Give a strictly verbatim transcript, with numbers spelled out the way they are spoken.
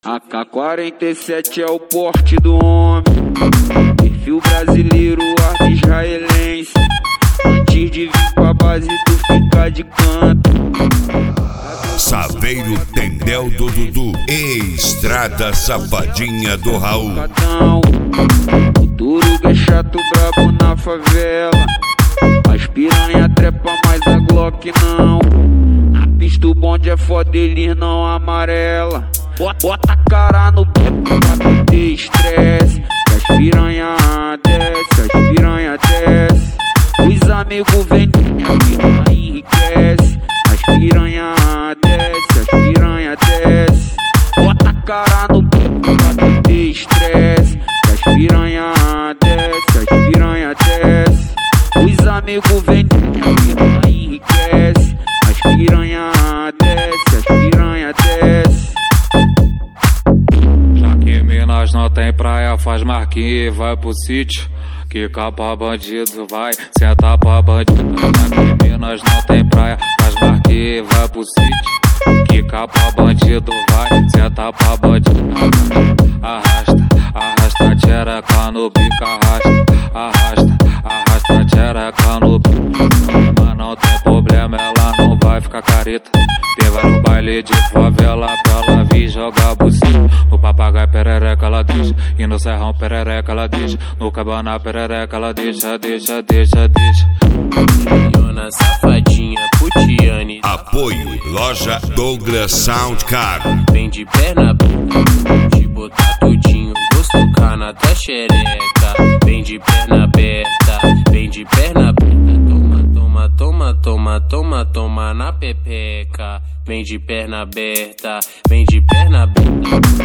A K quarenta e sete é o porte do homem, perfil brasileiro, arte israelense. Antes de vir pra base tu fica de canto. Saveiro Tendel do Dudu, Estrada Safadinha do Raul. O duro que é chato brabo na favela. As piranha trepa, mas a Glock não. Na pista o bonde é foda, eles não amarela. Bota a cara no beco pra ter estresse. As piranha desce, as piranha desce. Os amigos vêm, a piranha enriquece. As piranha desce, as piranha desce. Bota a cara no beco pra ter estresse. As piranha desce, as piranha desce. Os amigos vêm, a piranha enriquece. As piranha desce, as piranha desce. Minas não tem praia, faz marquinha e vai pro sítio. Que capa bandido vai, senta pra bandido. Aqui Minas não tem praia, faz marquinha e vai pro sítio. Que capa bandido vai, senta pra bandido. Arrasta, arrasta, tchereca no bico, arrasta. Arrasta, arrasta, tchereca no bico. Mas não tem problema, ela não vai ficar careta. Teve no baile de favela pra ela vir jogar bucina. No papagaio perereca ela deixa, e no serrão perereca ela deixa. No cabana perereca ela deixa, deixa, deixa, deixa. Dona Safadinha, Putiane. Apoio Loja Douglas Sound Car. Vem de perna, te botar tudinho, vou socar na tua xereca. Vem de perna aberta, vem de perna aberta. Toma, toma, toma, toma, toma na pepeca. Vem de perna aberta, vem de perna aberta.